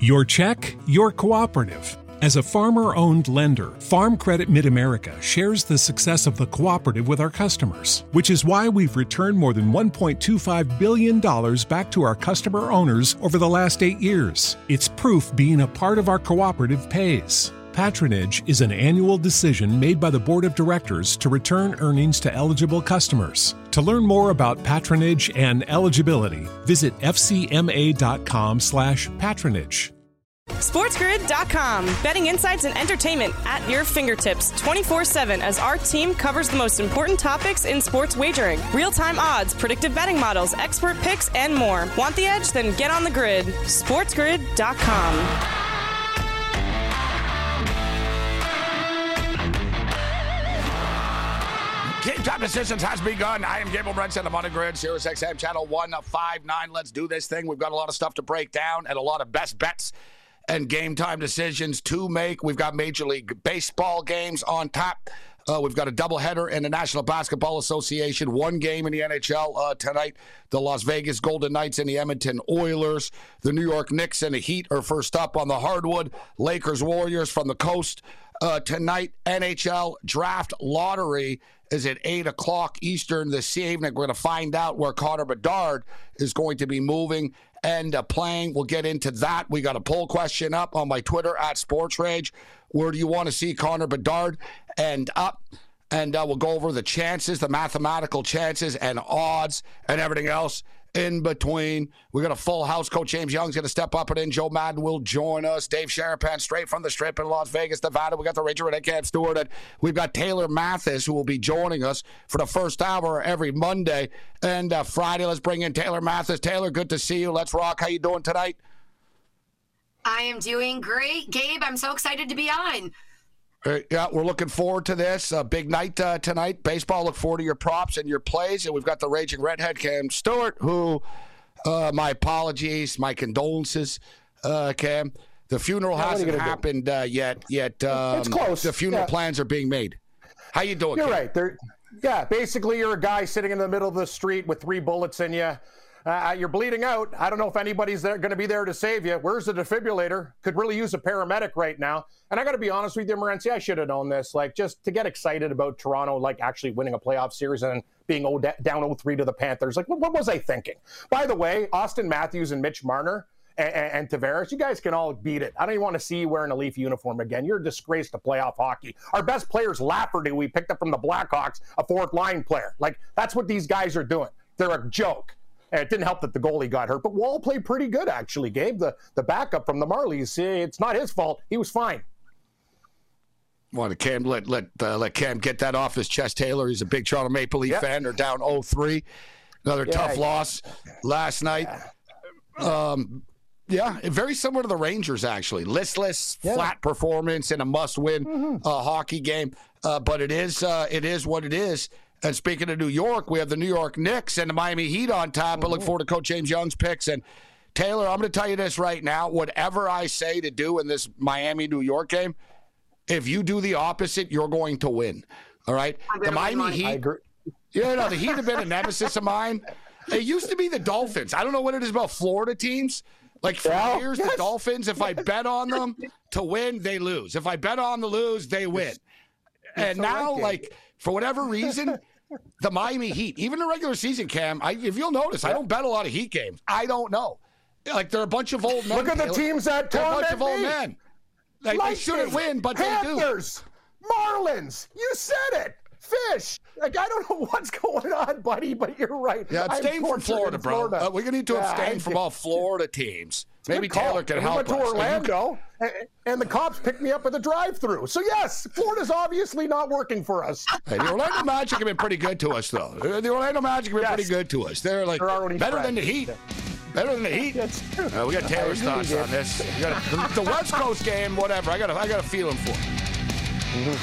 Your check, your cooperative. As a farmer-owned lender, Farm Credit Mid-America shares the success of the cooperative with our customers, which is why we've returned more than $1.25 billion back to our customer owners over the last 8 years. It's proof being a part of our cooperative pays. Patronage is an annual decision made by the Board of Directors to return earnings to eligible customers. To learn more about patronage and eligibility, visit fcma.com/patronage. SportsGrid.com. Betting insights and entertainment at your fingertips 24/7 as our team covers the most important topics in sports wagering. Real-time odds, predictive betting models, expert picks, and more. Want the edge? Then get on the grid. SportsGrid.com. Game Time Decisions has begun. I am Gabriel Morency on the Grid, Sirius XM Channel 159. Let's do this thing. We've got a lot of stuff to break down and a lot of best bets and game time decisions to make. We've got Major League Baseball games on tap. We've got a doubleheader in the National Basketball Association. One game in the NHL tonight. The Las Vegas Golden Knights and the Edmonton Oilers. The New York Knicks and the Heat are first up on the hardwood. Lakers Warriors from the coast. Tonight, NHL Draft Lottery is at 8 o'clock Eastern this evening. We're going to find out where Connor Bedard is going to be moving and playing. We'll get into that. We got a poll question up on my Twitter at SportsRage. Where do you want to see Connor Bedard end up? And we'll go over the chances, the mathematical chances and odds and everything else in between. We got a full house. Coach James Young's going to step up and in. Joe Madden will join us. Dave Sharapan straight from the Strip in Las Vegas, Nevada. We got the Ranger and Cam Stewart. And we've got Taylor Mathis, who will be joining us for the first hour every Monday and Friday. Let's bring in Taylor Mathis. Taylor, good to see you. Let's rock. How you doing tonight? I am doing great, Gabe. I'm so excited to be on. Yeah, we're looking forward to this. Big night tonight. Baseball, look forward to your props and your plays. And we've got the Raging Redhead, Cam Stewart, who, my apologies, my condolences, Cam. The funeral hasn't happened yet. It's close. The funeral plans are being made. How you doing, You're Cam? right. Basically, you're a guy sitting in the middle of the street with 3 bullets in you. You're bleeding out. I don't know if anybody's going to be there to save you. Where's the defibrillator? Could really use a paramedic right now. And I got to be honest with you, Morency, I should have known this. Just to get excited about Toronto, actually winning a playoff series and being down 0-3 to the Panthers. What was I thinking? By the way, Austin Matthews and Mitch Marner and Tavares, you guys can all beat it. I don't even want to see you wearing a Leaf uniform again. You're a disgrace to playoff hockey. Our best player's Lafferty, we picked up from the Blackhawks, a fourth-line player. That's what these guys are doing. They're a joke. And it didn't help that the goalie got hurt. But Wall played pretty good, actually, Gabe. The backup from the Marlies, it's not his fault. He was fine. Want to Cam let Cam get that off his chest, Taylor. He's a big Toronto Maple Leaf fan. They're down 0-3. Another tough loss last night. Very similar to the Rangers, actually. Listless, flat performance in a must-win hockey game. But it is what it is. And speaking of New York, we have the New York Knicks and the Miami Heat on top. I look forward to Coach James Young's picks. And Taylor, I'm going to tell you this right now. Whatever I say to do in this Miami-New York game, if you do the opposite, you're going to win. All right? The Miami Heat. I agree. The Heat have been a nemesis of mine. It used to be the Dolphins. I don't know what it is about Florida teams. For years, the Dolphins, if I bet on them to win, they lose. If I bet on the lose, they win. And now, for whatever reason, the Miami Heat, even the regular season, Cam, if you'll notice, I don't bet a lot of Heat games. I don't know. They're a bunch of old men. Look at the teams that They're a bunch torment of old men. They shouldn't win, but Panthers, they do. Marlins, you said it. Fish. I don't know what's going on, buddy, but you're right. Yeah, abstain from Florida, bro. We're going to need to abstain from all Florida teams. Maybe Taylor can help us. I went to Orlando, and the cops picked me up at the drive-thru. So, yes, Florida's obviously not working for us. Hey, the Orlando Magic have been pretty good to us, though. The Orlando Magic have been pretty good to us. They're better than the Heat. Better than the Heat. That's true. We got Taylor's thoughts on this. The West Coast game, whatever. I got a feeling for it.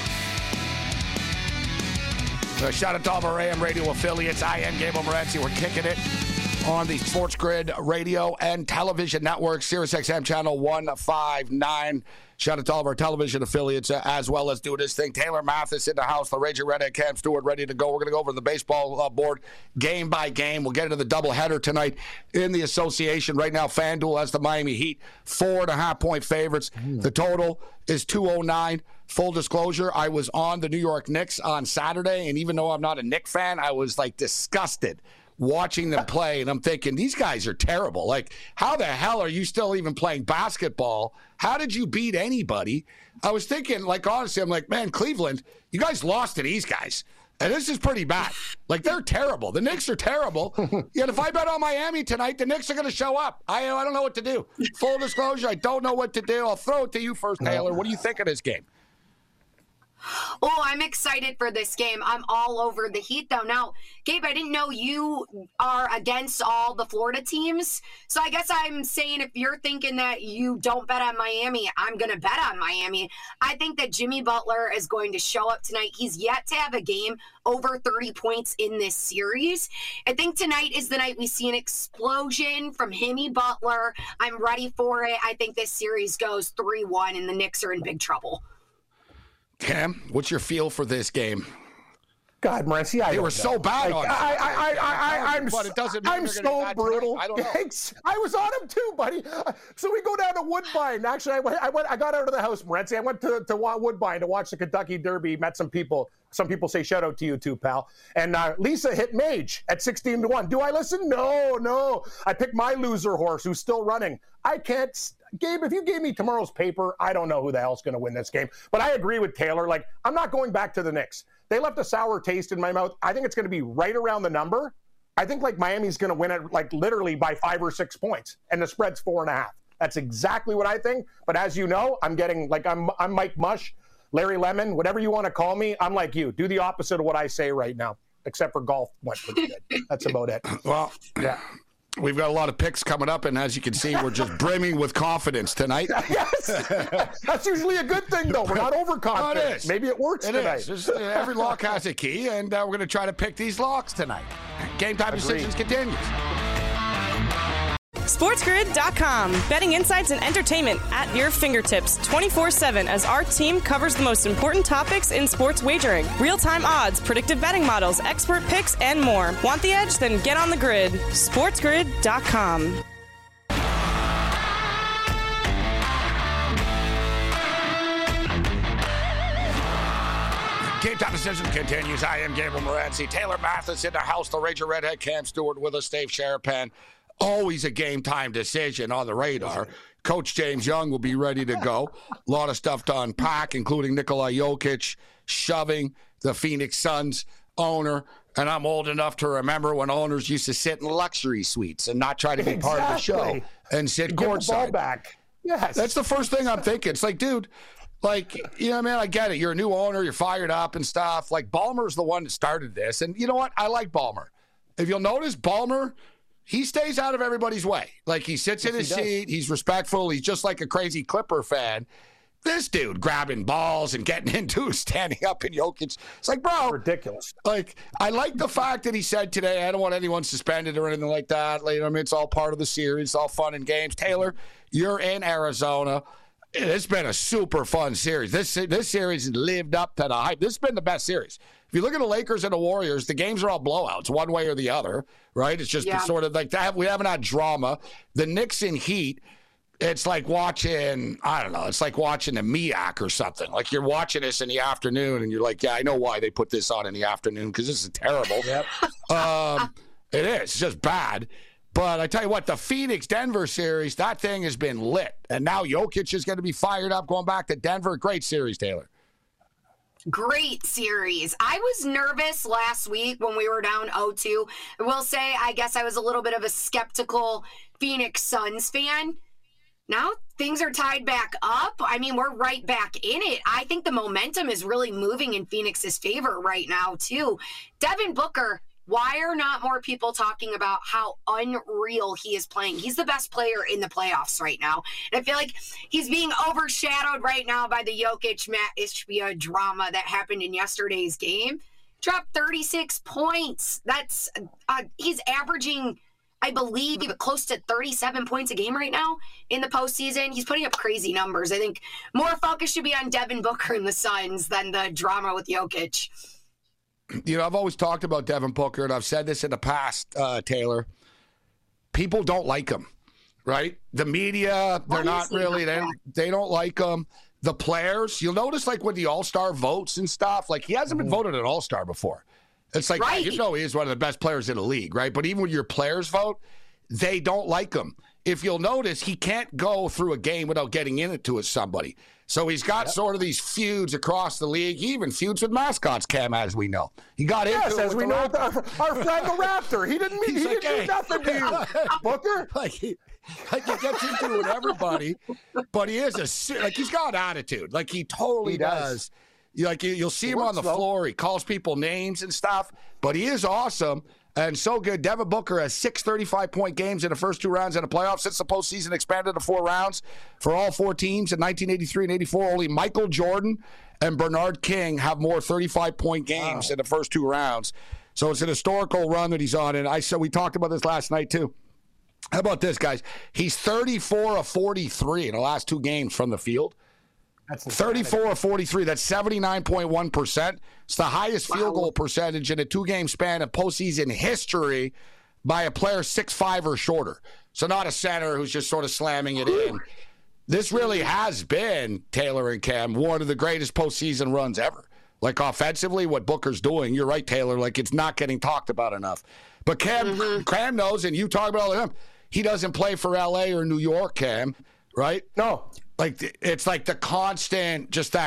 Shout out to all of our AM radio affiliates. I am Gabriel Morency. We're kicking it on the Sports Grid radio and television network, SiriusXM channel 159. Shout out to all of our television affiliates as well as do this thing. Taylor Mathis in the house, the Raging Redhead, Cam Stewart ready to go. We're going to go over the baseball board game by game. We'll get into the doubleheader tonight in the association. Right now, FanDuel has the Miami Heat 4.5-point favorites. The total is 209. Full disclosure, I was on the New York Knicks on Saturday, and even though I'm not a Knicks fan, I was like disgusted watching them play, and I'm thinking, these guys are terrible. Like, how the hell are you still even playing basketball? How did you beat anybody? I was thinking, like, honestly, I'm like, man, Cleveland, you guys lost to these guys. And this is pretty bad. Like, they're terrible. The Knicks are terrible. Yet if I bet on Miami tonight, the Knicks are going to show up. I don't know what to do. Full disclosure, I don't know what to do. I'll throw it to you first, Taylor. What do you think of this game? Oh, I'm excited for this game. I'm all over the Heat, though. Now, Gabe, I didn't know you are against all the Florida teams. So I guess I'm saying if you're thinking that you don't bet on Miami, I'm going to bet on Miami. I think that Jimmy Butler is going to show up tonight. He's yet to have a game over 30 points in this series. I think tonight is the night we see an explosion from Jimmy Butler. I'm ready for it. I think this series goes 3-1, and the Knicks are in big trouble. Cam, what's your feel for this game? God, Morency, they were so bad on I'm so brutal. I don't know. I was on him too, buddy. So we go down to Woodbine. Actually, I got out of the house, Morency. I went to Woodbine to watch the Kentucky Derby. Met some people. Some people say shout out to you too, pal. And Lisa hit Mage at 16-1. Do I listen? No. I picked my loser horse who's still running. I can't. Gabe, if you gave me tomorrow's paper, I don't know who the hell's going to win this game. But I agree with Taylor. Like, I'm not going back to the Knicks. They left a sour taste in my mouth. I think it's going to be right around the number. I think, like, Miami's going to win it, like, literally by 5 or 6 points. And the spread's 4.5. That's exactly what I think. But as you know, I'm getting, like, I'm Mike Mush, Larry Lemon, whatever you want to call me. I'm like you. Do the opposite of what I say right now. Except for golf went pretty good. That's about it. Well, yeah. We've got a lot of picks coming up, and as you can see, we're just brimming with confidence tonight. Yes. That's usually a good thing, though. We're not overconfident. It is. Maybe it works tonight. Every lock has a key, and we're going to try to pick these locks tonight. Game Time Decisions continues. SportsGrid.com. Betting insights and entertainment at your fingertips 24/7 as our team covers the most important topics in sports wagering. Real-time odds, predictive betting models, expert picks, and more. Want the edge? Then get on the grid. SportsGrid.com. Game Time Decision continues. I am Gabriel Morency. Taylor Mathis in the house. The Raging Redhead, Cam Stewart with us. Dave Sharapan. Always a game time decision on the radar. Coach James Young will be ready to go. A lot of stuff to unpack, including Nikola Jokic shoving the Phoenix Suns owner. And I'm old enough to remember when owners used to sit in luxury suites and not try to be part of the show and sit courtside. Ball back. Yes. That's the first thing I'm thinking. It's like, dude, like, you know, man, I get it. You're a new owner. You're fired up and stuff. Like, Ballmer's the one that started this. And you know what? I like Ballmer. If you'll notice, Ballmer, he stays out of everybody's way. Like, he sits in his seat. He's respectful. He's just like a crazy Clipper fan. This dude grabbing balls and getting into standing up in Jokic. It's like, bro. Ridiculous. Like, I like the fact that he said today, I don't want anyone suspended or anything like that. Like, I mean, it's all part of the series. It's all fun and games. Taylor, you're in Arizona. It's been a super fun series. This series lived up to the hype. This has been the best series. If you look at the Lakers and the Warriors, the games are all blowouts, one way or the other, right? It's just sort of like that. We haven't had drama. The Knicks and Heat, it's like watching, I don't know, it's like watching a MEAC or something. Like, you're watching this in the afternoon, and you're like, yeah, I know why they put this on in the afternoon, because this is terrible. Yep. It is. It's just bad. But I tell you what, the Phoenix-Denver series, that thing has been lit. And now Jokic is going to be fired up going back to Denver. Great series, Taylor. Great series. I was nervous last week when we were down 0-2. I will say, I guess I was a little bit of a skeptical Phoenix Suns fan. Now things are tied back up. I mean, we're right back in it. I think the momentum is really moving in Phoenix's favor right now, too. Devin Booker, why are not more people talking about how unreal he is playing? He's the best player in the playoffs right now. And I feel like he's being overshadowed right now by the Jokic Matt Ishbia drama that happened in yesterday's game. Dropped 36 points. That's he's averaging, I believe, close to 37 points a game right now in the postseason. He's putting up crazy numbers. I think more focus should be on Devin Booker and the Suns than the drama with Jokic. You know, I've always talked about Devin Booker, and I've said this in the past, Taylor. People don't like him, right? The media, they're not really, they don't like him. The players, you'll notice, like, with the All-Star votes and stuff, like, he hasn't been voted an All-Star before. It's like, right. You know, he is one of the best players in the league, right? But even when your players vote, they don't like him. If you'll notice, he can't go through a game without getting into it with somebody. So he's got sort of these feuds across the league. He even feuds with mascots, Cam, as we know. He got into it as we know, our friend the Raptor. He didn't do nothing to you, Booker. Like he gets into it with everybody, but he is he's got attitude. Like he totally does. Like you'll see him on the floor. He calls people names and stuff, but he is awesome and so good. Devin Booker has 6 35-point games in the first 2 rounds in the playoffs since the postseason expanded to 4 rounds for all 4 teams in 1983 and 84. Only Michael Jordan and Bernard King have more 35-point games in the first 2 rounds. So it's an historical run that he's on. And we talked about this last night too. How about this, guys? He's 34 of 43 in the last 2 games from the field. That's 34 of 43. That's 79.1%. It's the highest field goal percentage in a 2-game span of postseason history by a player 6'5" or shorter. So not a center who's just sort of slamming it in. This really has been, Taylor and Cam, one of the greatest postseason runs ever. Like offensively, what Booker's doing, you're right, Taylor, like it's not getting talked about enough. But Cam knows, and you talk about all of him, he doesn't play for L.A. or New York, Cam, right? No. Like it's like the constant,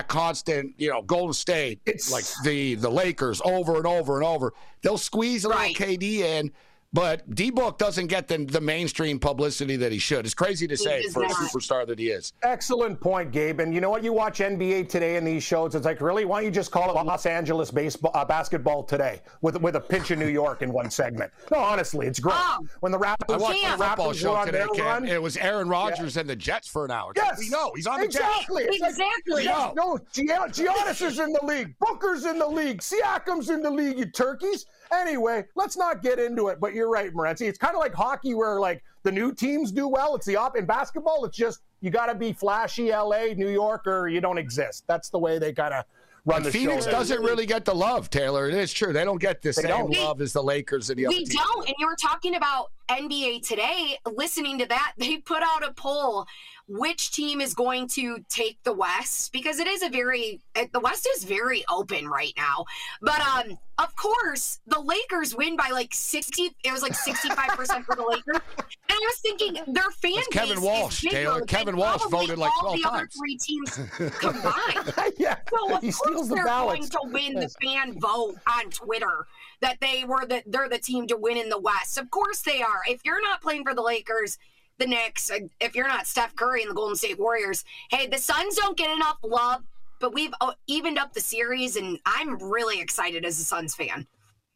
Golden State. It's like the Lakers over and over and over. They'll squeeze a little KD in, but D-Book doesn't get the mainstream publicity that he should. It's crazy to say for a superstar that he is. Excellent point, Gabe. And you know what? You watch NBA Today in these shows, it's like, really? Why don't you just call it Los Angeles basketball today with a pinch of New York in one segment? No, honestly, it's great. When the Raptors, I watched the football show today, Cam. It was Aaron Rodgers and the Jets for an hour. Yes. We know. He's on the Jets. Exactly. No, Giannis is in the league. Booker's in the league. Siakam's in the league, you turkeys. Anyway, let's not get into it, but you're right, Morency. It's kind of like hockey where, like, the new teams do well. It's in basketball, it's just you got to be flashy L.A., New York, or you don't exist. That's the way they kind of run the show. Phoenix doesn't really get the love, Taylor. It is true. They don't get the same love as the Lakers and the other teams. We don't, and you were talking about NBA Today. Listening to that, they put out a poll. Which team is going to take the West? Because the West is very open right now. But of course, the Lakers win by like 60. It was like 65% for the Lakers. And I was thinking their fan base Kevin Walsh, is Taylor. Kevin Walsh voted like 12 times. All the other 3 teams combined. Yeah, so he steals the ballots. They're going to win the fan vote on Twitter that they're the team to win in the West. Of course they are. If you're not playing for the Lakers, the Knicks, if you're not Steph Curry and the Golden State Warriors, hey, the Suns don't get enough love, but we've evened up the series, and I'm really excited as a Suns fan.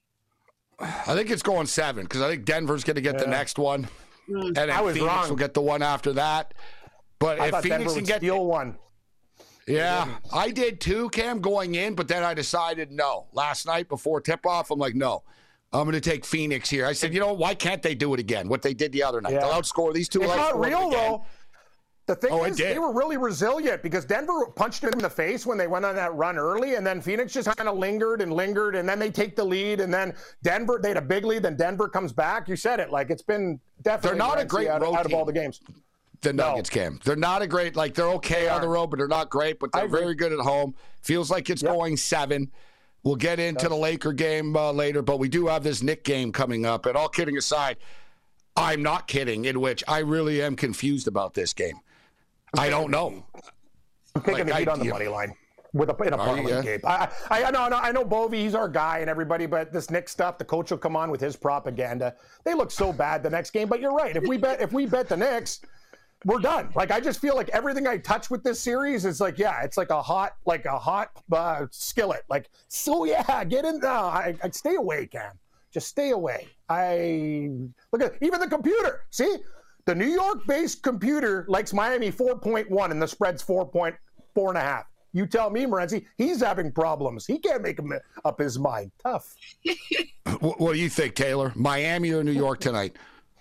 I think it's going 7 because I think Denver's going to get the next one, and then Phoenix will get the one after that. But if Phoenix can get steal one. Yeah, I did too, Cam, going in, but then I decided no. Last night before tip-off, I'm like, no. I'm going to take Phoenix here. I said, why can't they do it again? What they did the other night. They'll outscore these two. It's not real, though. The thing is, they were really resilient because Denver punched them in the face when they went on that run early, and then Phoenix just kind of lingered, and then they take the lead, and then Denver, they had a big lead, then Denver comes back. You said it. Like, it's been definitely they're not a great road out of all the games. The Nuggets, Cam. They're not a great, they're okay on the road, but they're not great, but they're very good at home. Feels like it's going 7. We'll get into the Laker game later, but we do have this Knick game coming up. And all kidding aside, I'm not kidding, in which I really am confused about this game. I don't know. I'm taking the heat on the money line in a parlay game. I know Bovey, he's our guy and everybody, but this Knick stuff, the coach will come on with his propaganda. They look so bad the next game, but you're right. If we bet the Knicks, we're done. Like, I just feel like everything I touch with this series is like, it's like a hot skillet. Like, so get in. No, I stay away, Cam. Just stay away. Look at even the computer. See, the New York-based computer likes Miami 4.1, and the spread's 4.5. You tell me, Morency, he's having problems. He can't make up his mind. Tough. What do you think, Taylor? Miami or New York tonight?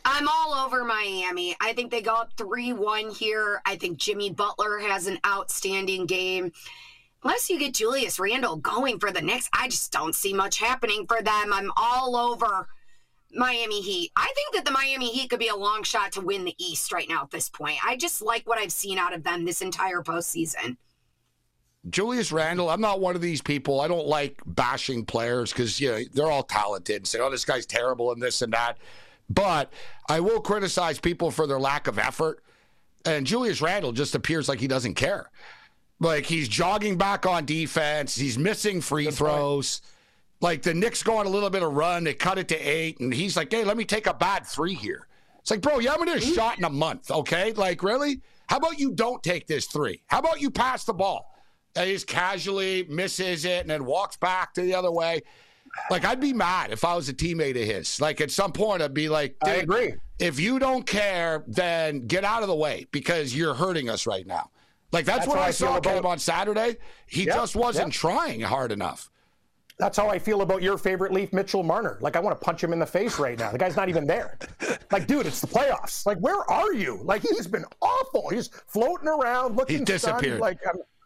I'm all over Miami. I think they go up 3-1 here. I think Jimmy Butler has an outstanding game. Unless you get Julius Randle going for the Knicks, I just don't see much happening for them. I'm all over Miami Heat. I think that the Miami Heat could be a long shot to win the East right now at this point. I just like what I've seen out of them this entire postseason. Julius Randle, I'm not one of these people. I don't like bashing players because they're all talented and say, oh, this guy's terrible and this and that. But I will criticize people for their lack of effort. And Julius Randle just appears like he doesn't care. Like, he's jogging back on defense. He's missing free throws. Like, the Knicks go on a little bit of run. They cut it to 8. And he's like, hey, let me take a bad 3 here. It's like, bro, you haven't hit a shot in a month, okay? Like, really? How about you don't take this 3? How about you pass the ball? And he just casually misses it and then walks back to the other way. Like, I'd be mad if I was a teammate of his. Like, at some point, I'd be like, I agree. If you don't care, then get out of the way because you're hurting us right now. Like, that's what I saw him on Saturday. He just wasn't trying hard enough. That's how I feel about your favorite Leaf, Mitchell Marner. Like, I want to punch him in the face right now. The guy's not even there. Like, dude, it's the playoffs. Like, where are you? Like, he's been awful. He's floating around, looking He disappeared. Stunned. Like,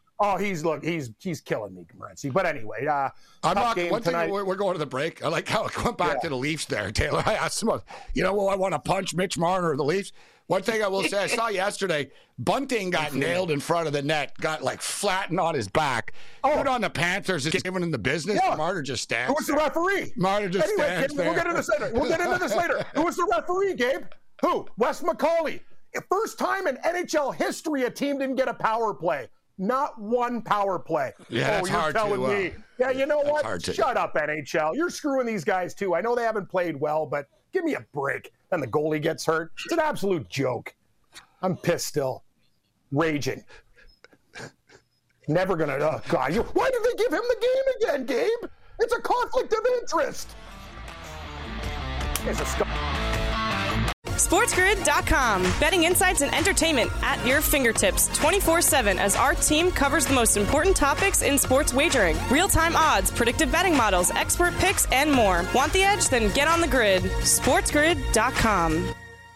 he's killing me, Morency. But anyway, I'm not. Game one tonight. thing we're going to the break. I like how it went back to the Leafs there, Taylor. I asked him, I want to punch Mitch Marner of the Leafs. One thing I will say, I saw yesterday, Bunting got nailed in front of the net, got like flattened on his back. Put on the Panthers is giving him the business. Yeah. Marner just stands. Who was the referee? Marner just stands there. We'll get into this later. Who was the referee, Gabe? Who? Wes McCauley. First time in NHL history a team didn't get a power play. Not one power play. Yeah, that's you're hard telling me. Yeah, you know what? Shut up, NHL. You're screwing these guys too. I know they haven't played well, but give me a break. Then the goalie gets hurt. It's an absolute joke. I'm pissed still. Raging. Never gonna. Oh God! Why did they give him the game again, Gabe? It's a conflict of interest. It's a SportsGrid.com. Betting insights and entertainment at your fingertips 24/7 as our team covers the most important topics in sports wagering. Real-time odds, predictive betting models, expert picks, and more. Want the edge? Then get on the grid. SportsGrid.com.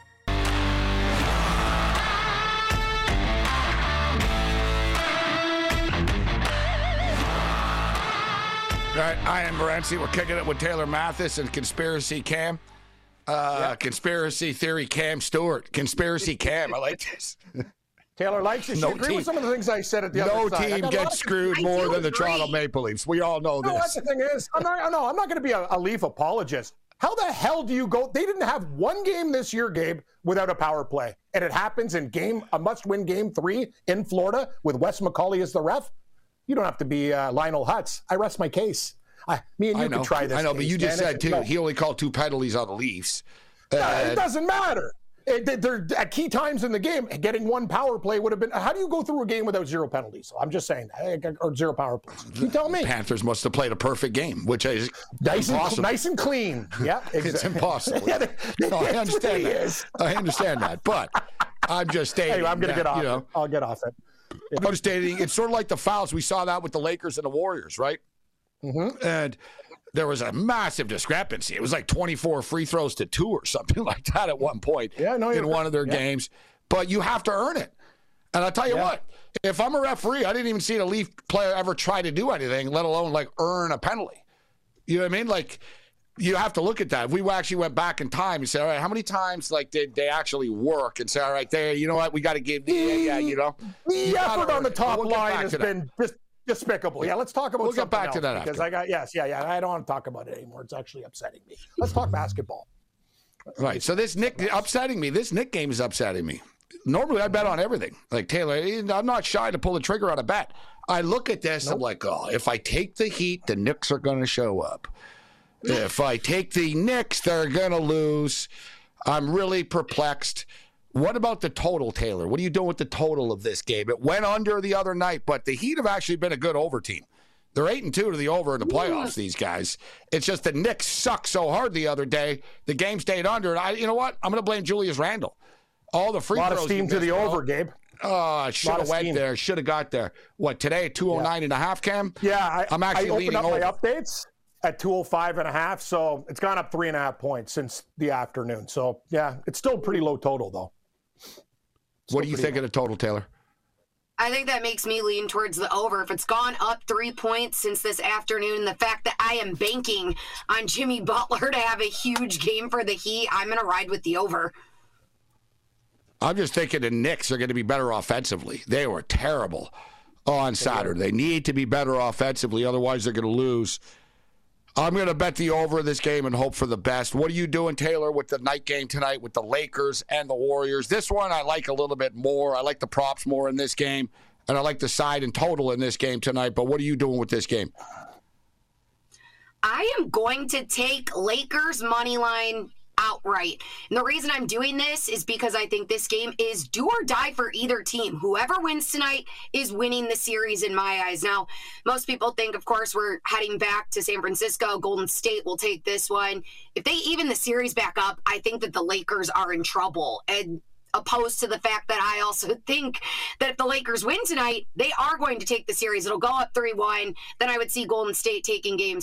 All right, I am Morency. We're kicking it with Taylor Mathis and Conspiracy Cam. Conspiracy Theory Cam Stewart. Conspiracy Cam. I like this. Taylor likes it. She agree with some of the things I said at the other side. No team gets screwed more than the Toronto Maple Leafs. We all know this. That's the thing is, I'm not going to be a Leaf apologist. How the hell do you go? They didn't have one game this year, Gabe, without a power play. And it happens in a must-win game 3 in Florida with Wes McCauley as the ref. You don't have to be Lionel Hutz. I rest my case. Me and you can try this. I know, but you just said, too, he only called 2 penalties on the Leafs. It doesn't matter. They're at key times in the game, getting 1 power play would have been. How do you go through a game without 0 penalties? I'm just saying that, or 0 power plays. You tell me. The Panthers must have played a perfect game, which is impossible. Nice and clean. Yeah, exactly. It's impossible. I understand that. I understand that, but I'm just stating. Anyway, I'm going to get off it. I'll get off it. I'm just stating it's sort of like the fouls. We saw that with the Lakers and the Warriors, right? Mm-hmm. And there was a massive discrepancy. It was like 24 free throws to 2 or something like that at one point in one of their games. But you have to earn it. And I'll tell you what, if I'm a referee, I didn't even see a Leaf player ever try to do anything, let alone like earn a penalty. You know what I mean? Like, you have to look at that. We actually went back in time and said, all right, how many times did they actually work and say, all right, there, you know what, we got to give the effort on the top line has been just despicable. Yeah, let's talk about we'll get back to that because after. I don't want to talk about it anymore. It's actually upsetting me. Let's talk basketball. Right. So this Nick game is upsetting me. Normally I bet on everything. Like Taylor, I'm not shy to pull the trigger on a bet. I look at this, I'm like, oh, if I take the Heat, the Knicks are going to show up. If I take the Knicks, they're going to lose. I'm really perplexed. What about the total, Taylor? What are you doing with the total of this game? It went under the other night, but the Heat have actually been a good over team. They're 8-2 to the over in the playoffs, these guys. It's just the Knicks sucked so hard the other day. The game stayed under. And you know what? I'm going to blame Julius Randle. All the free throws. A lot of steam to the over, Gabe. Oh, should have went there. Should have got there. What, today at 209.5, Cam? Yeah. I'm actually leaning over. My updates. at 205.5. So it's gone up 3.5 points since the afternoon. So, yeah, it's still a pretty low total, though. What do you think of the total, Taylor? I think that makes me lean towards the over. If it's gone up 3 points since this afternoon, the fact that I am banking on Jimmy Butler to have a huge game for the Heat, I'm going to ride with the over. I'm just thinking the Knicks are going to be better offensively. They were terrible on Saturday. They need to be better offensively, otherwise they're going to lose. I'm going to bet the over this game and hope for the best. What are you doing, Taylor, with the night game tonight with the Lakers and the Warriors? This one I like a little bit more. I like the props more in this game, and I like the side and total in this game tonight. But what are you doing with this game? I am going to take Lakers money line outright. And the reason I'm doing this is because I think this game is do or die for either team. Whoever wins tonight is winning the series in my eyes. Now, most people think, of course, we're heading back to San Francisco. Golden State will take this one. If they even the series back up, I think that the Lakers are in trouble. And opposed to the fact that I also think that if the Lakers win tonight, they are going to take the series. It'll go up 3-1. Then I would see Golden State taking game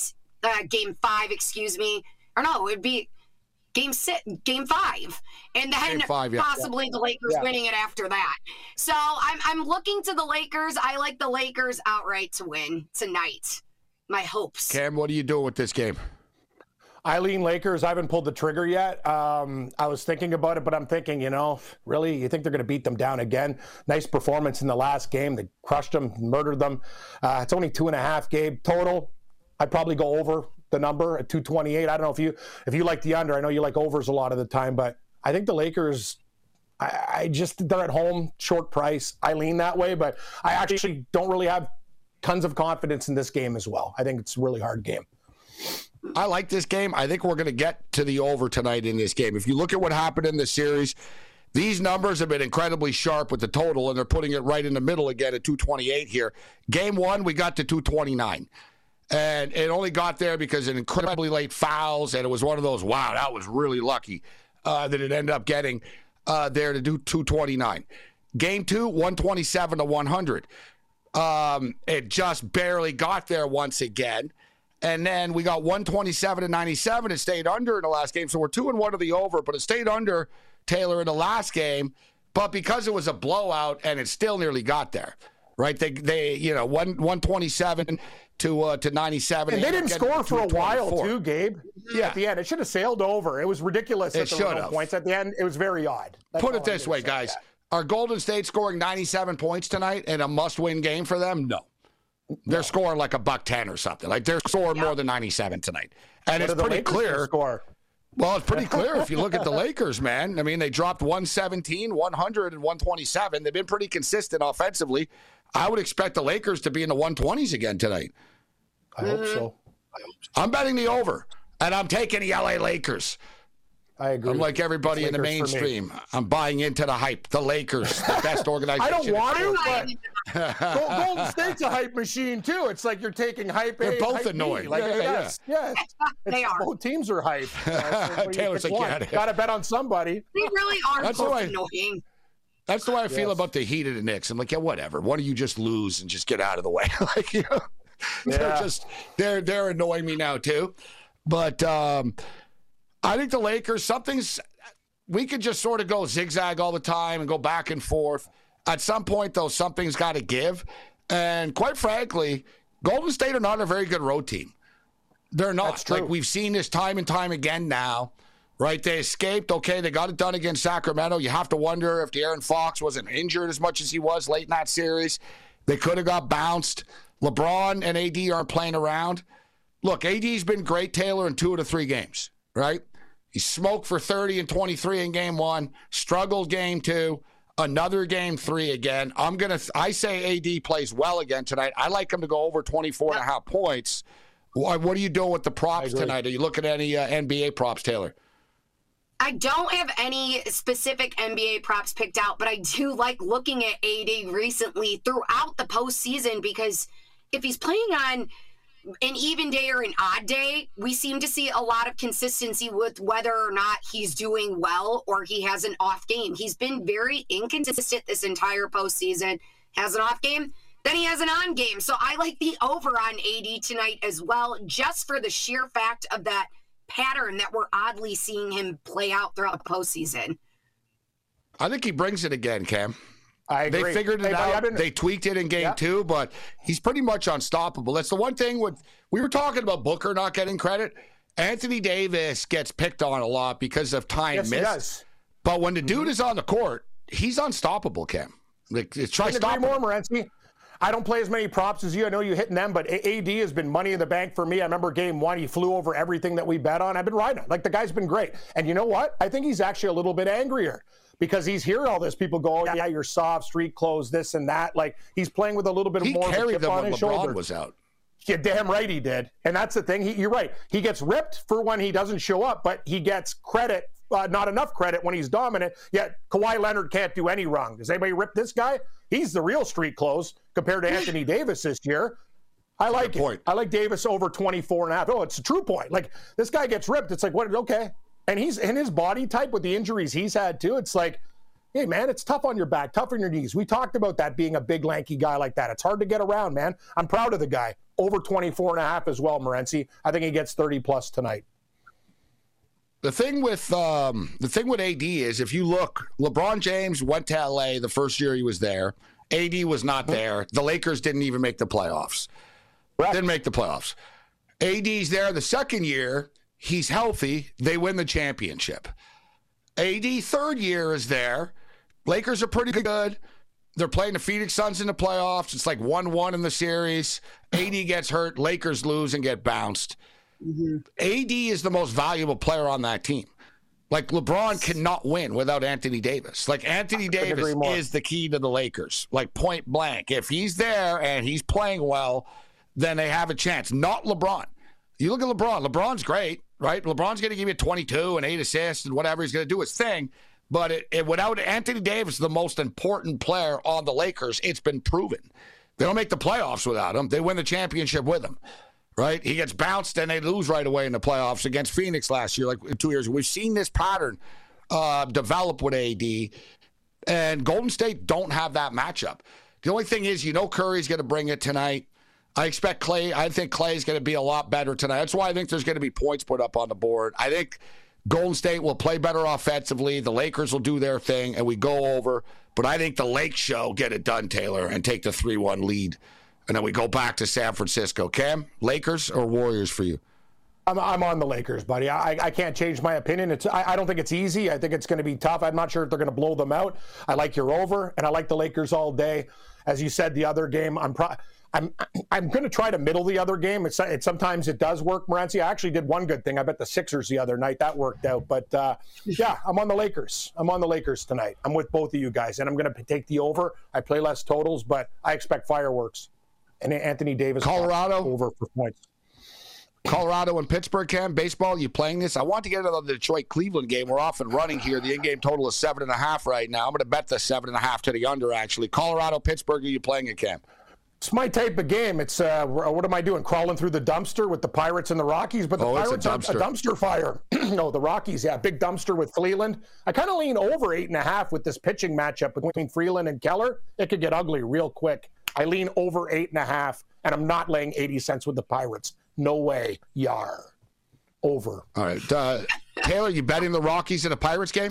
5, excuse me. Or no, it would be game 5, and then possibly the Lakers winning it after that. So I'm looking to the Lakers. I like the Lakers outright to win tonight. My hopes. Cam, what are you doing with this game? I lean Lakers. I haven't pulled the trigger yet. I was thinking about it, but I'm thinking, really, you think they're going to beat them down again? Nice performance in the last game. They crushed them, murdered them. It's only 2.5, Gabe, total. I'd probably go over the number at 228. I don't know if you like the under. I know you like overs a lot of the time, but I think the Lakers, they're at home, short price. I lean that way, but I actually don't really have tons of confidence in this game as well. I think it's a really hard game. I like this game. I think we're going to get to the over tonight in this game. If you look at what happened in the series, these numbers have been incredibly sharp with the total, and they're putting it right in the middle again at 228 here. Game 1, we got to 229. And it only got there because of incredibly late fouls, and it was one of those, wow, that was really lucky that it ended up getting there to do 229. Game 2, 127 to 100. It just barely got there once again. And then we got 127 to 97. It stayed under in the last game, so we're 2-1 to the over, but it stayed under, Taylor, in the last game. But because it was a blowout, and it still nearly got there, right? They 127 to 97. And they didn't score for a while, too, Gabe. Yeah. At the end, it should have sailed over. It was ridiculous that there were no points at the end. It was very odd. Put it this way, guys. Are Golden State scoring 97 points tonight in a must-win game for them? No. They're scoring like $110 or something. Like, they're scoring more than 97 tonight. And it's pretty clear. Well, it's pretty clear if you look at the Lakers, man. I mean, they dropped 117, 100, and 127. They've been pretty consistent offensively. I would expect the Lakers to be in the 120s again tonight. I hope so. I'm betting the over, and I'm taking the LA Lakers. I agree. I'm like everybody in the mainstream. I'm buying into the hype. The Lakers, the best organization. I don't want to, but Golden State's a hype machine, too. It's like you're taking hype. They're both hype annoying. Like, They are. Both teams are hype. Taylor's like, got to bet on somebody. They really are both annoying. That's the way I feel about the Heat of the Knicks. I'm like, yeah, whatever. Why don't you just lose and just get out of the way? Like, they're annoying me now too. But I think the Lakers, we could just sort of go zigzag all the time and go back and forth. At some point, though, something's got to give. And quite frankly, Golden State are not a very good road team. They're not. That's true. Like, we've seen this time and time again now. Right, they escaped. Okay, they got it done against Sacramento. You have to wonder if De'Aaron Fox wasn't injured as much as he was late in that series. They could have got bounced. LeBron and AD aren't playing around. Look, AD's been great, Taylor, in 2 of the 3 games, right? He smoked for 30 and 23 in game 1, struggled game 2, another game 3 again. I say AD plays well again tonight. I like him to go over 24.5 points. What are you doing with the props tonight? Are you looking at any NBA props, Taylor? I don't have any specific NBA props picked out, but I do like looking at AD recently throughout the postseason, because if he's playing on an even day or an odd day, we seem to see a lot of consistency with whether or not he's doing well or he has an off game. He's been very inconsistent this entire postseason. Has an off game, then he has an on game. So I like the over on AD tonight as well, just for the sheer fact of that pattern that we're oddly seeing him play out throughout the postseason. I think he brings it again, Cam. I agree. They figured it out. They tweaked it in game 2, but he's pretty much unstoppable. That's the one thing we were talking about Booker not getting credit. Anthony Davis gets picked on a lot because of time missed. He does. But when the dude is on the court, he's unstoppable, Cam. Like, try stop more, Morency. I don't play as many props as you. I know you're hitting them, but AD has been money in the bank for me. I remember game 1, he flew over everything that we bet on. I've been riding it. Like, the guy's been great. And you know what? I think he's actually a little bit angrier because he's hearing all this. People go, oh, yeah, you're soft, street clothes, this and that. Like, he's playing with a little bit more of a chip on his shoulder. LeBron was out. Yeah, damn right he did. And that's the thing. You're right. He gets ripped for when he doesn't show up, but he gets credit, not enough credit when he's dominant. Yet Kawhi Leonard can't do any wrong. Does anybody rip this guy? He's the real street clothes compared to Anthony Davis this year. I like it. Point. I like Davis over 24.5. Oh, it's a true point. Like, this guy gets ripped. It's like, what? Okay. And he's in his body type with the injuries he's had too. It's like, hey, man, it's tough on your back, tough on your knees. We talked about that being a big, lanky guy like that. It's hard to get around, man. I'm proud of the guy. Over 24.5 as well, Morency. I think he gets 30+ tonight. The thing with AD is, if you look, LeBron James went to LA the first year he was there. AD was not there. The Lakers didn't even make the playoffs. Right. Didn't make the playoffs. AD's there the second year. He's healthy. They win the championship. AD third year is there. Lakers are pretty good. They're playing the Phoenix Suns in the playoffs. It's like 1-1 in the series. AD gets hurt. Lakers lose and get bounced. Mm-hmm. AD is the most valuable player on that team. Like, LeBron cannot win without Anthony Davis. Like, Anthony Davis is the key to the Lakers. Like, point blank. If he's there and he's playing well, then they have a chance. Not LeBron. You look at LeBron. LeBron's great, right? LeBron's going to give you 22 and 8 assists and whatever. He's going to do his thing. But without Anthony Davis, the most important player on the Lakers, it's been proven. They don't make the playoffs without him. They win the championship with him, right? He gets bounced and they lose right away in the playoffs against Phoenix last year, like 2 years ago. We've seen this pattern develop with AD, and Golden State don't have that matchup. The only thing is, Curry's going to bring it tonight. I think Klay's going to be a lot better tonight. That's why I think there's going to be points put up on the board. I think Golden State will play better offensively. The Lakers will do their thing, and we go over. But I think the Lake Show get it done, Taylor, and take the 3-1 lead. And then we go back to San Francisco. Cam, Lakers or Warriors for you? I'm on the Lakers, buddy. I can't change my opinion. I don't think it's easy. I think it's going to be tough. I'm not sure if they're going to blow them out. I like your over, and I like the Lakers all day. As you said, the other game, I'm going to try to middle the other game. Sometimes it does work, Morency. I actually did one good thing. I bet the Sixers the other night. That worked out. But, yeah, I'm on the Lakers. I'm on the Lakers tonight. I'm with both of you guys, and I'm going to take the over. I play less totals, but I expect fireworks. And Anthony Davis. Colorado. Over for points. Colorado and Pittsburgh, Cam. Baseball, you playing this? I want to get into the Detroit-Cleveland game. We're off and running here. The in-game total is 7.5 right now. I'm going to bet the 7.5 to the under, actually. Colorado-Pittsburgh, are you playing it, Cam? It's my type of game. It's what am I doing? Crawling through the dumpster with the Pirates and the Rockies? But the Pirates are a dumpster fire. No, the Rockies, yeah, big dumpster with Freeland. I kind of lean over 8.5 with this pitching matchup between Freeland and Keller. It could get ugly real quick. I lean over 8.5, and I'm not laying 80 cents with the Pirates. No way. Yar. Over. All right. Taylor, you betting the Rockies in a Pirates game?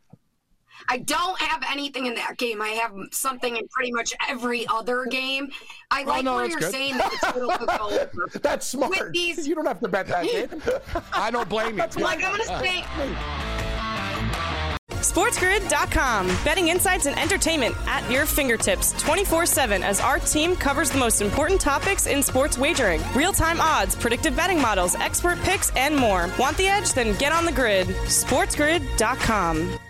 I don't have anything in that game. I have something in pretty much every other game. I like where you're saying that the total could go over. That's smart. You don't have to bet that game. I don't blame you. Like, I'm going to say... SportsGrid.com. Betting insights and entertainment at your fingertips 24/7 as our team covers the most important topics in sports wagering. Real-time odds, predictive betting models, expert picks, and more. Want the edge? Then get on the grid. SportsGrid.com.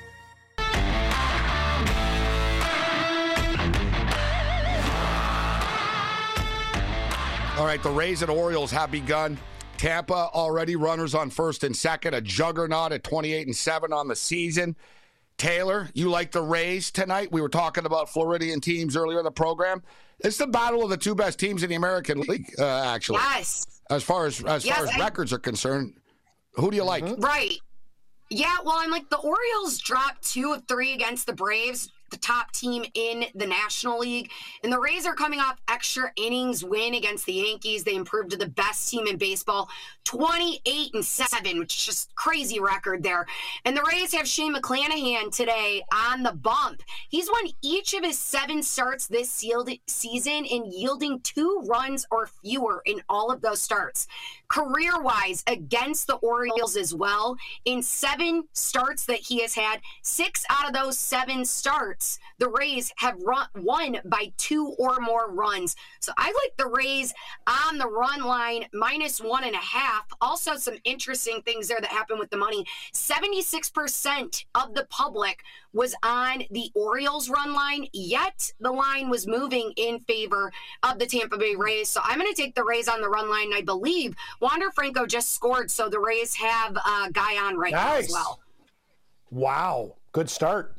All right, the Rays and Orioles have begun. Tampa already runners on first and second, a juggernaut at 28-7 on the season. Taylor, you like the Rays tonight? We were talking about Floridian teams earlier in the program. It's the battle of the two best teams in the American League, actually. Yes. As far as records are concerned, who do you like? Right. Yeah, well, I'm like, the Orioles dropped 2 of 3 against the Braves. the top team in the National League. And the Rays are coming off extra innings win against the Yankees. They improved to the best team in baseball, 28-7, which is just crazy record there. And the Rays have Shane McClanahan today on the bump. He's won each of his 7 starts this season in yielding 2 runs or fewer in all of those starts. Career-wise, against the Orioles as well, in 7 starts that he has had, 6 out of those 7 starts, the Rays have won by 2 or more runs. So I like the Rays on the run line, -1.5. Also, some interesting things there that happened with the money. 76% of the public was on the Orioles run line, yet the line was moving in favor of the Tampa Bay Rays. So I'm going to take the Rays on the run line. I believe Wander Franco just scored, so the Rays have a guy on right now as well. Wow. Good start.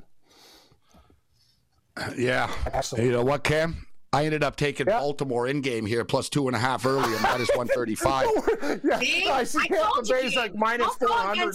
Yeah. Excellent. You know what, Cam? I ended up taking Baltimore in game here, +2.5 early, and -135. Yeah, I see Tampa Bay's like -400.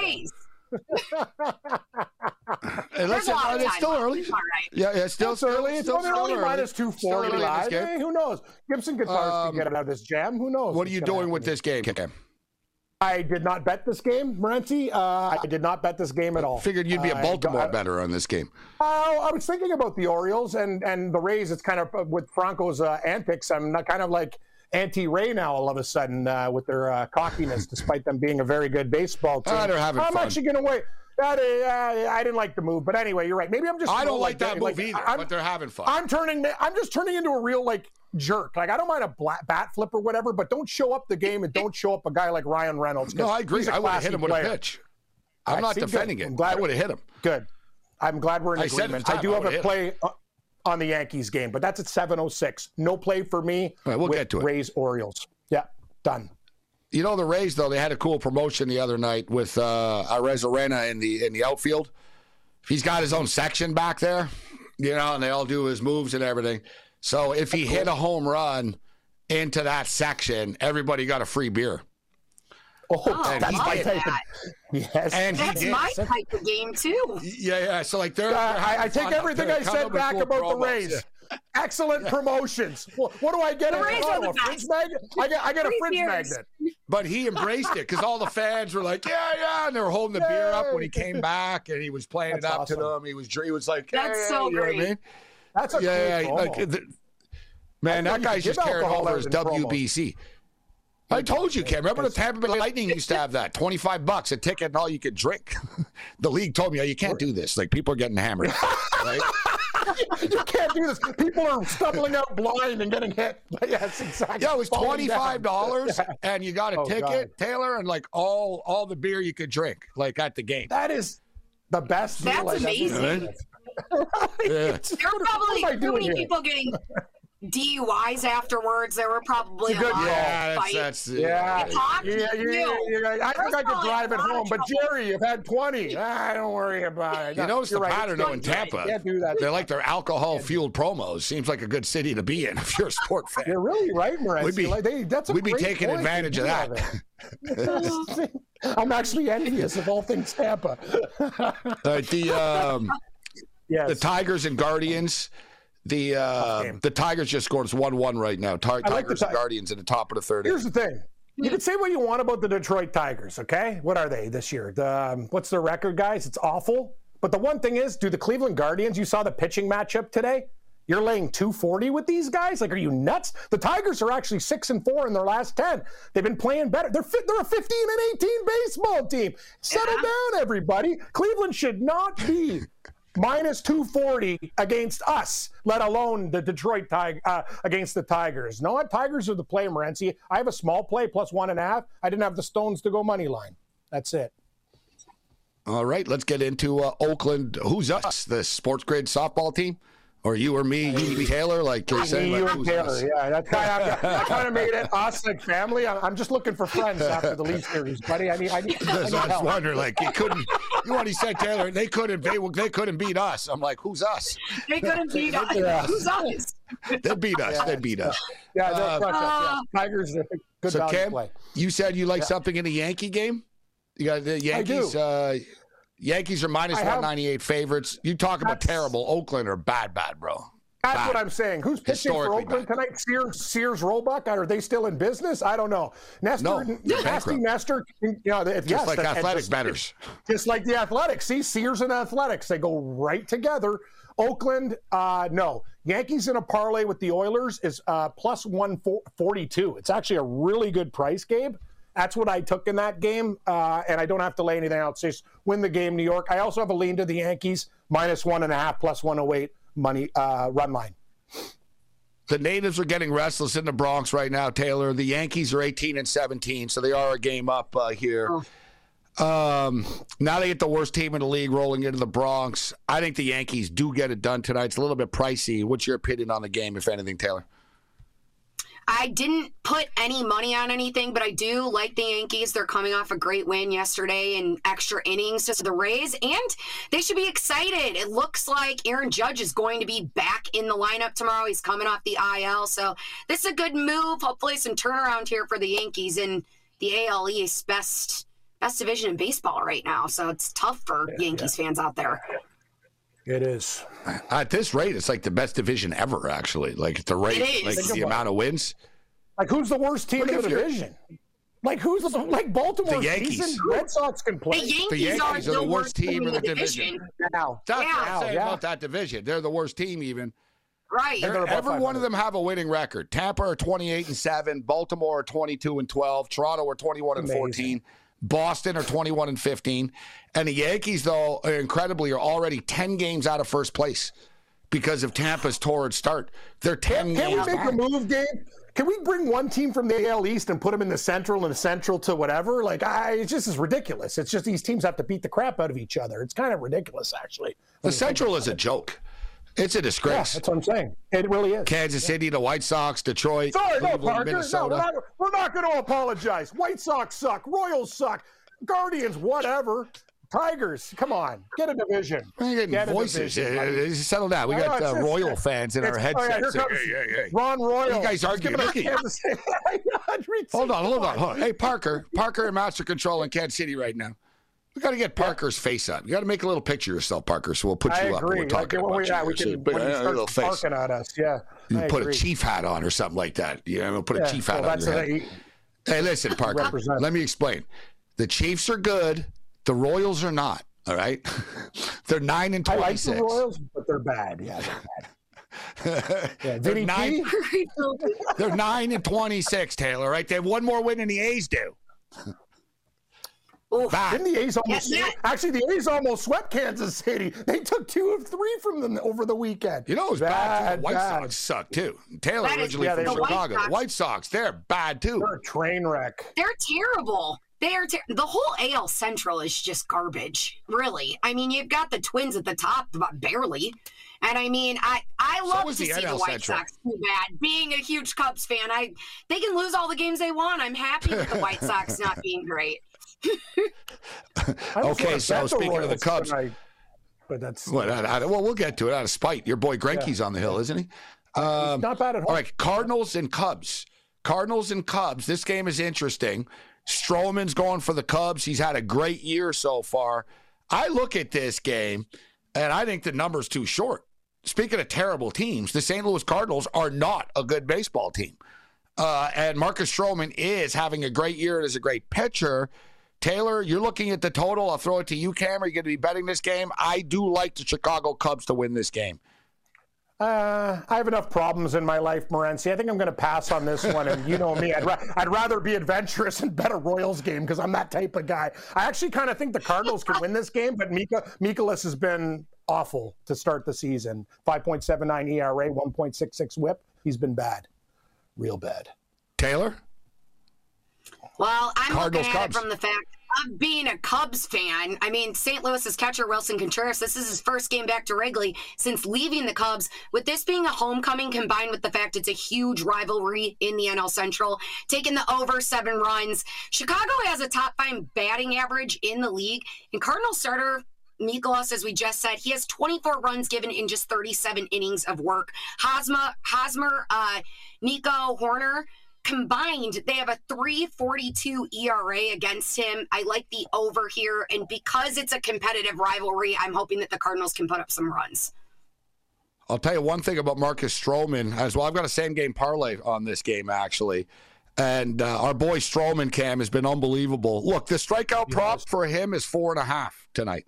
Hey, listen, it's still early. All right. Yeah, it's still early. It's only -240 live. Hey, who knows? Gibson Guitars can get out of this jam. Who knows? What are you doing with this game, Cam? I did not bet this game, Morency. I did not bet this game at all. Figured you'd be a Baltimore better on this game. I was thinking about the Orioles and the Rays. It's kind of with Franco's antics. I'm not kind of like anti-Ray now all of a sudden with their cockiness, despite them being a very good baseball team. They're having fun. I'm actually going to wait. I didn't like the move, but anyway, you're right. Maybe I'm just. I don't like that move either, but they're having fun. I'm just turning into a real jerk. Like, I don't mind a bat flip or whatever, but don't show up the game and don't show up a guy like Ryan Reynolds. No, I agree. I would have hit him with a pitch. I'm not defending it. I would have hit him. Good. I'm glad we're in agreement. I do have a play on the Yankees game, but that's at 7:06. No play for me. All right, we'll get to it. Rays Orioles. Yeah, done. You know, the Rays, though, they had a cool promotion the other night with Arozarena in the outfield. He's got his own section back there, you know, and they all do his moves and everything. So if he hit a home run into that section, everybody got a free beer. That's my type of, yes. And that's my type of game, too. Yeah. So, like, they're I take everything I said back about the Rays. Yeah. Excellent promotions. Well, what do I get? A fridge magnet? I get a fridge magnet. But he embraced it because all the fans were like, yeah, and they were holding the beer up when he came back, and he was playing it up to them. He was like, that's so great. You know what I mean? That's a man, that guy's just carrying over his WBC. I told you, Cam. Remember the Tampa Bay Lightning used to have that $25 a ticket and all you could drink. The league told me, you can't do this. Like, people are getting hammered, right? You can't do this. People are stumbling out blind and getting hit. Yes, exactly. Yeah, it was $25, and you got a ticket, Taylor, and like all the beer you could drink, like at the game. That is the best deal. That's amazing. There were probably too many people getting DUIs afterwards. There were probably a lot of fights. I think I could drive it home, but Jerry, you've had 20. Don't worry about it. You notice the pattern, though, in Tampa. Can't do that. They like their alcohol-fueled promos. Seems like a good city to be in if you're a sport fan. You're really right, Morency. We'd be taking advantage of that. I'm actually envious of all things Tampa. The Tigers and Guardians. The Tigers just scored. It's 1-1 right now. Tigers and Guardians in the top of the third. Here's the thing. You can say what you want about the Detroit Tigers, okay? What are they this year? What's their record, guys? It's awful. But the one thing is, do the Cleveland Guardians, you saw the pitching matchup today? You're laying 240 with these guys? Like, are you nuts? The Tigers are actually 6-4 in their last 10. They've been playing better. They're a 15-18 baseball team. Settle down, everybody. Cleveland should not be -240 against us, let alone the Detroit against the Tigers. No, Tigers are the play, Morency. I have a small play +1.5. I didn't have the Stones to go money line. That's it. All right, let's get into Oakland. Who's us? The Sports Grid softball team? Or you or me, you Taylor, like you're saying, like, who's us? Yeah, that's I kind of made it us, like family. I'm just looking for friends after the Leaf series, buddy. I need I was wondering, like, you when he said Taylor, they couldn't beat us. I'm like, who's us? They couldn't beat us. Who's us? They beat us. They beat us. Yeah, they'll crush us. Yeah. Tigers are good so value Cam, play. You said you like something in a Yankee game? You got the Yankees. I do. Yankees are minus 198 favorites. You talk about terrible. Oakland are bad, bro. That's what I'm saying. Who's pitching for Oakland tonight? Sears Roebuck? Are they still in business? I don't know. Nasty Nestor. Just like athletic bettors. Just like the Athletics. See, Sears and Athletics, they go right together. Oakland, no. Yankees in a parlay with the Oilers is plus 142. It's actually a really good price, Gabe. That's what I took in that game, and I don't have to lay anything else. Just win the game, New York. I also have a lean to the Yankees, minus 1.5, plus 108 money run line. The natives are getting restless in the Bronx right now, Taylor. The Yankees are 18-17, so they are a game up here. Now they get the worst team in the league rolling into the Bronx. I think the Yankees do get it done tonight. It's a little bit pricey. What's your opinion on the game, if anything, Taylor? I didn't put any money on anything, but I do like the Yankees. They're coming off a great win yesterday in extra innings to the Rays, and they should be excited. It looks like Aaron Judge is going to be back in the lineup tomorrow. He's coming off the IL, so this is a good move. Hopefully some turnaround here for the Yankees in the AL East, best division in baseball right now, so it's tough for Yankees fans out there. It is. At this rate, it's like the best division ever, actually. Like the rate, like the amount of wins. Like, who's the worst team in the division? Like, who's like Baltimore's the Yankees. Season? Red Sox can play. The Yankees are the worst team in the division. Now, that's what I'm saying about that division. They're the worst team, even. Right. Every one of them have a winning record. Tampa are 28-7. Baltimore are 22-12. Toronto are 21-14. Boston are 21-15. And the Yankees, though, incredibly, are already 10 games out of first place because of Tampa's torrid start. They're 10 games Can we make a move, Gabe? Can we bring one team from the AL East and put them in the Central and the Central to whatever? Like, it's just ridiculous. It's just these teams have to beat the crap out of each other. It's kind of ridiculous, actually. The Central is a joke. It's a disgrace. Yeah, that's what I'm saying. It really is. Kansas City, the White Sox, Detroit, Cleveland, Minnesota. No, we're not going to apologize. White Sox suck. Royals suck. Guardians, whatever. Tigers, come on. Get a division. You're getting voices. Settle down. We got Royal fans in our headsets. Hey. Ron Royal. You guys arguing. Hold on. Hey, Parker in Master Control in Kansas City right now. We got to get Parker's face on. You got to make a little picture of yourself, Parker, so we'll put you up. We're talking about you. When he starts barking at us, You put a Chief hat on or something like that. Put a Chief hat on your head. Hey, listen, Parker, let me explain. The Chiefs are good. The Royals are not, all right? They're 9-26. I like the Royals, but they're bad. Yeah, they're bad. They're 9-26, Taylor, right? They have one more win than the A's do. Didn't the A's almost actually the A's almost swept Kansas City. They took 2 of 3 from them over the weekend. You know it was bad. The White Sox suck too. Taylor originally from Chicago. The White Sox, they're bad too. They're a train wreck. They're terrible. The whole AL Central is just garbage, really. I mean, you've got the Twins at the top, but barely. And I mean, I love to see the White Sox do bad. Being a huge Cubs fan, they can lose all the games they want. I'm happy with the White Sox not being great. Okay, so speaking of the Cubs, but that's we'll get to it out of spite. Your boy Greinke's on the hill, isn't he? He's not bad at home. All right, Cardinals and Cubs. This game is interesting. Stroman's going for the Cubs. He's had a great year so far. I look at this game, and I think the number's too short. Speaking of terrible teams, the St. Louis Cardinals are not a good baseball team. And Marcus Stroman is having a great year and is a great pitcher. Taylor, you're looking at the total. I'll throw it to you, Cam. Are you going to be betting this game? I do like the Chicago Cubs to win this game. I have enough problems in my life, Morency. I think I'm going to pass on this one. And you know me, I'd rather be adventurous and bet a Royals game because I'm that type of guy. I actually kind of think the Cardinals can win this game, but Mikolas has been awful to start the season. 5.79 ERA, 1.66 WHIP. He's been bad, real bad. Taylor? Well, I'm Cardinals, looking at Cubs. it from the fact of being a Cubs fan. I mean, St. Louis's catcher Wilson Contreras, this is his first game back to Wrigley since leaving the Cubs. With this being a homecoming combined with the fact it's a huge rivalry in the NL Central, taking the over 7 runs. Chicago has a top 5 batting average in the league, and Cardinal starter Mikolas, as we just said, he has 24 runs given in just 37 innings of work. Hosmer, Nico Horner, combined, they have a 3.42 ERA against him. I like the over here. And because it's a competitive rivalry, I'm hoping that the Cardinals can put up some runs. I'll tell you one thing about Marcus Stroman as well. I've got a same-game parlay on this game, actually. And our boy Stroman, Cam, has been unbelievable. Look, the strikeout prop for him is 4.5 tonight.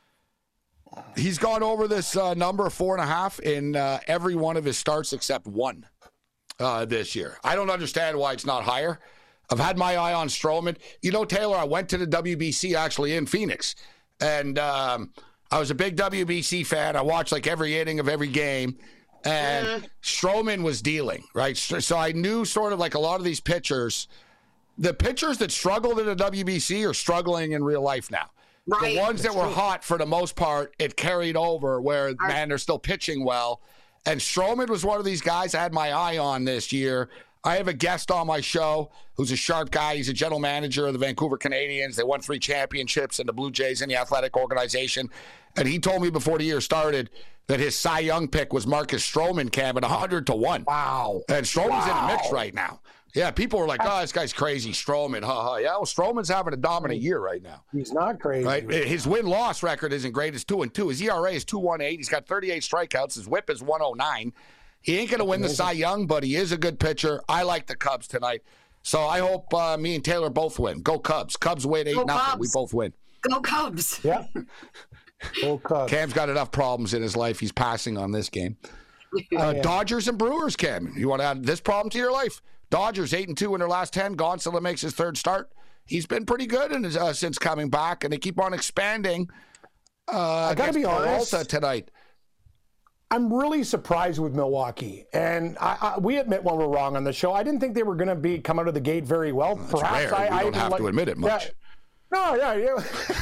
He's gone over this number, 4.5, in every one of his starts except one this year. I don't understand why it's not higher. I've had my eye on Stroman. You know, Taylor, I went to the WBC actually in Phoenix. And I was a big WBC fan. I watched like every inning of every game. And Stroman was dealing, right? So I knew sort of like a lot of these pitchers, the pitchers that struggled in the WBC are struggling in real life now. Right. The ones that were hot for the most part, it carried over where, man, they're still pitching well. And Stroman was one of these guys I had my eye on this year. I have a guest on my show who's a sharp guy. He's a general manager of the Vancouver Canadians. They won 3 championships in the Blue Jays in the athletic organization. And he told me before the year started that his Cy Young pick was Marcus Stroman, Cam, at 100-1. Wow. And Stroman's in the mix right now. Yeah, people were like, oh, this guy's crazy, Stroman. Yeah, well, Stroman's having a dominant year right now. He's not crazy. Right? His win-loss record isn't great. It's 2-2. His ERA is 2.18. He's got 38 strikeouts. His whip is 109. He ain't going to win the Cy Young, but he is a good pitcher. I like the Cubs tonight. So I hope me and Taylor both win. Go Cubs. Cubs win 8-0. We both win. Go Cubs. Yeah. Go Cubs. Cam's got enough problems in his life. He's passing on this game. Dodgers and Brewers, Cam. You want to add this problem to your life? Dodgers 8-2 in their last 10. Gonsolin makes his third start. He's been pretty good since coming back, and they keep on expanding. I got to be honest tonight. I'm really surprised with Milwaukee, and we admit when we're wrong on the show. I didn't think they were going to come out of the gate very well. That's perhaps rare. I don't have to admit it much. Yeah. No, yeah.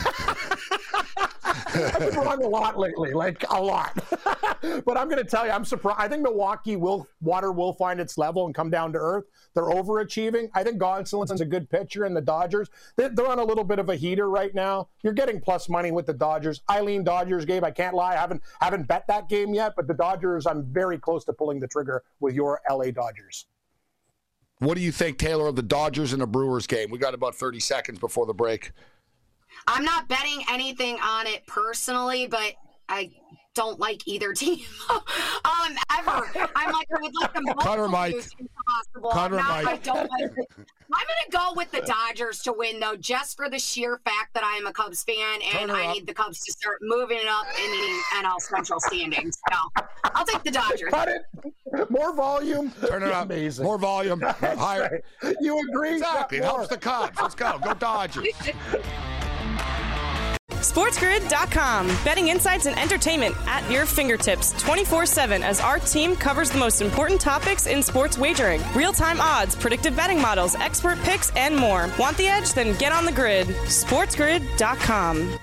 I've been wrong a lot lately, like a lot. But I'm going to tell you, I'm surprised. I think Milwaukee water will find its level and come down to earth. They're overachieving. I think Gonsolin's a good pitcher, and the Dodgers, they're on a little bit of a heater right now. You're getting plus money with the Dodgers. I lean Dodgers game. I can't lie. I haven't bet that game yet, but the Dodgers, I'm very close to pulling the trigger with your LA Dodgers. What do you think, Taylor, of the Dodgers and the Brewers game? We got about 30 seconds before the break. I'm not betting anything on it personally, but I don't like either team ever. I'm like, I would like them both to lose if possible. I don't like it. I'm going to go with the Dodgers to win, though, just for the sheer fact that I am a Cubs fan, and I need the Cubs to start moving it up in the NL Central standings. So I'll take the Dodgers. Cut it. More volume. Turn it up. Amazing. More volume. Higher. Right. You agree? Exactly. It helps the Cubs. Let's go. Go Dodgers. SportsGrid.com. Betting insights and entertainment at your fingertips 24/7 as our team covers the most important topics in sports wagering. Real-time odds, predictive betting models, expert picks, and more. Want the edge? Then get on the grid. SportsGrid.com.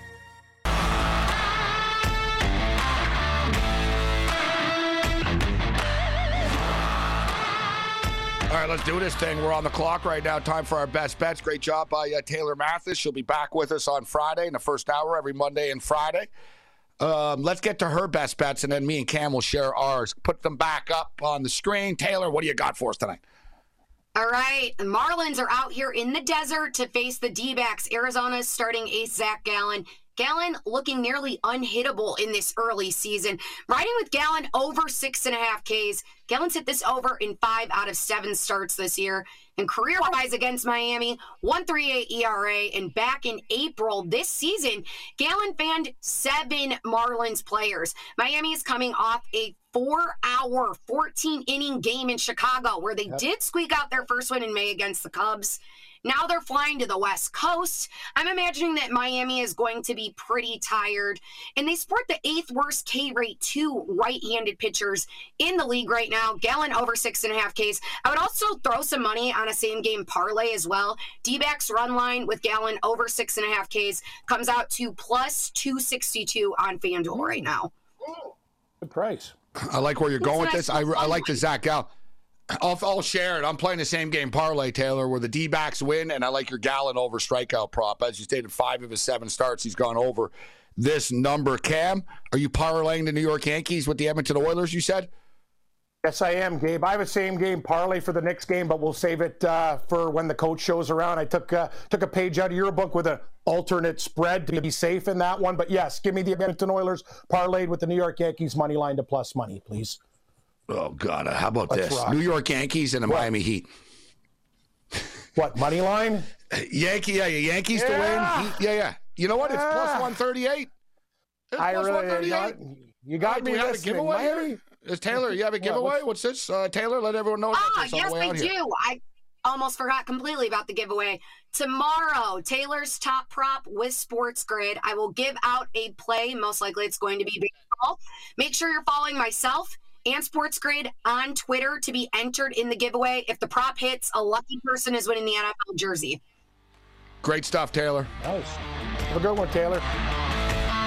All right, let's do this thing. We're on the clock right now. Time for our best bets. Great job by Taylor Mathis. She'll be back with us on Friday in the first hour, every Monday and Friday. Let's get to her best bets, and then me and Cam will share ours. Put them back up on the screen. Taylor, what do you got for us tonight? All right. The Marlins are out here in the desert to face the D-backs. Arizona's starting ace Zach Gallen. Gallen looking nearly unhittable in this early season. Riding with Gallen over 6.5 Ks. Gallen's hit this over in 5 out of 7 starts this year. And career-wise against Miami, 1.38 ERA. And back in April this season, Gallen fanned 7 Marlins players. Miami is coming off a 4-hour, 14-inning game in Chicago where they did squeak out their first win in May against the Cubs. Now they're flying to the West Coast. I'm imagining that Miami is going to be pretty tired. And they sport the 8th worst K rate to right-handed pitchers in the league right now. Gallen over 6.5 Ks. I would also throw some money on a same-game parlay as well. D-backs run line with Gallen over 6.5 Ks comes out to plus 262 on FanDuel right now. Good price. I like where you're going with this. I like the Zach Gallen. I'll share it. I'm playing the same game parlay, Taylor, where the D-backs win, and I like your Gallen over strikeout prop. As you stated, 5 of his 7 starts, he's gone over this number. Cam, are you parlaying the New York Yankees with the Edmonton Oilers, you said? Yes, I am, Gabe. I have a same game parlay for the Knicks game, but we'll save it for when the coach shows around. I took a page out of your book with an alternate spread to be safe in that one. But yes, give me the Edmonton Oilers parlayed with the New York Yankees money line to plus money, please. Oh, God. How about Let's this? rock. New York Yankees and the Miami Heat. What, money line? Yankees to win. Heat, yeah. You know what? It's plus 138. It's I plus really 138. You got me Do we have a listening. giveaway Miami? here? Is Taylor, you have a giveaway? What's this? Taylor, let everyone know about this on Yes, the way I out do. here. I almost forgot completely about the giveaway. Tomorrow, Taylor's top prop with Sports Grid. I will give out a play. Most likely it's going to be baseball. Make sure you're following myself and Sports Grid on Twitter to be entered in the giveaway. If the prop hits, a lucky person is winning the NFL jersey. Great stuff, Taylor. Nice. Have a good one, Taylor.